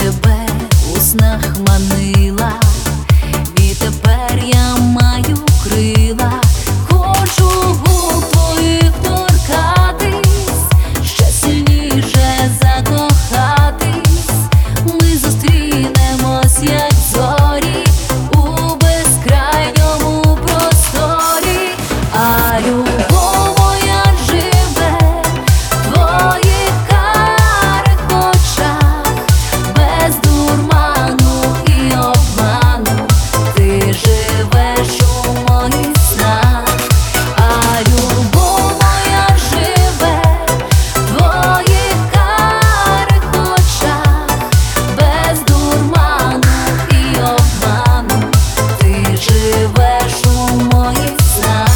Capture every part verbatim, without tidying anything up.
тебе у снах манила, відтепер я маю крила. Хочу губ твоїх торкатись, ще сильніше закохатись. Ми зустрінемось, як зорі, у безкрайньому просторі. А любов моя живе в твоїх карих очах, без дурману і обману ти живеш у моїх снах. А любов моя живе в твоїх карих очах, без дурману і обману ти живеш у моїх снах.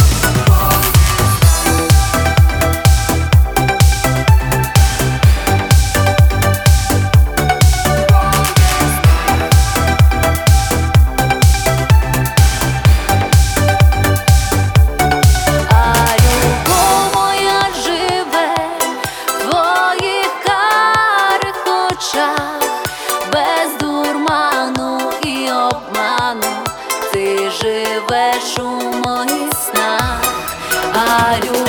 А любов моя живе в твоїх карих очах, без дурману і обману ти живеш у моїх снах. А